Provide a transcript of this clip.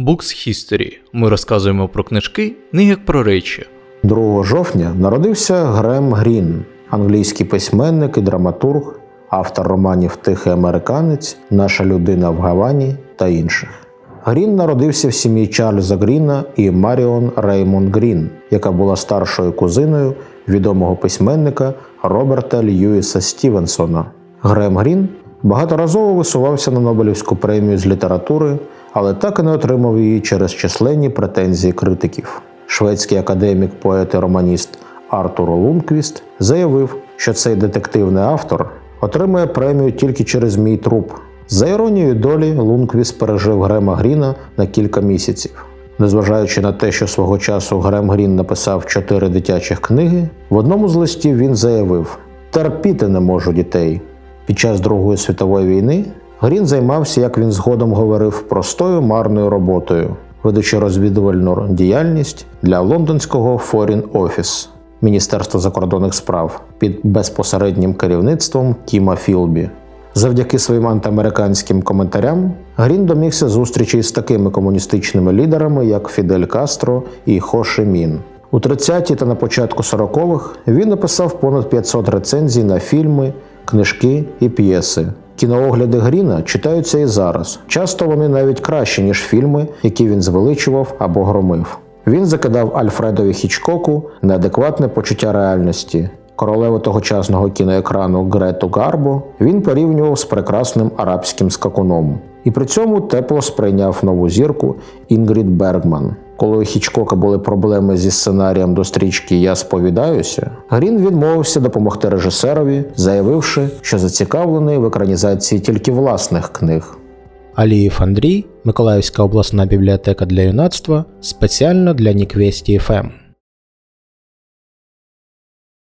Books History. Ми розказуємо про книжки, не як про речі. 2 жовтня народився Грем Грін, англійський письменник і драматург, автор романів «Тихий американець», «Наша людина в Гавані» та інших. Грін народився в сім'ї Чарльза Гріна і Маріон Реймонд Грін, яка була старшою кузиною відомого письменника Роберта Льюіса Стівенсона. Грем Грін багаторазово висувався на Нобелівську премію з літератури, але так і не отримав її через численні претензії критиків. Шведський академік, поет і романіст Артур Лундквіст заявив, що цей детективний автор отримає премію тільки через «Мій труп». За іронією долі, Лундквіст пережив Грема Гріна на кілька місяців. Незважаючи на те, що свого часу Грем Грін написав 4 дитячих книги, в одному з листів він заявив: «Терпіти не можу дітей». Під час Другої світової війни Грін займався, як він згодом говорив, простою марною роботою, ведучи розвідувальну діяльність для лондонського Foreign Office – Міністерства закордонних справ під безпосереднім керівництвом Кіма Філбі. Завдяки своїм антиамериканським коментарям Грін домігся зустрічей з такими комуністичними лідерами, як Фідель Кастро і Хо Ші Мін. У 30-ті та на початку 40-х він написав понад 500 рецензій на фільми, книжки і п'єси. Кіноогляди Гріна читаються і зараз. Часто вони навіть кращі, ніж фільми, які він звеличував або громив. Він закидав Альфредові Хічкоку неадекватне почуття реальності. Королеву тогочасного кіноекрану Грету Гарбо він порівнював з прекрасним арабським скакуном. І при цьому тепло сприйняв нову зірку Інгрід Бергман. Коли у Хічкока були проблеми зі сценарієм до стрічки «Я сповідаюся», Грін відмовився допомогти режисерові, заявивши, що зацікавлений в екранізації тільки власних книг. Алієв Андрій, Миколаївська обласна бібліотека для юнацтва, спеціально для Ніквесті ФМ.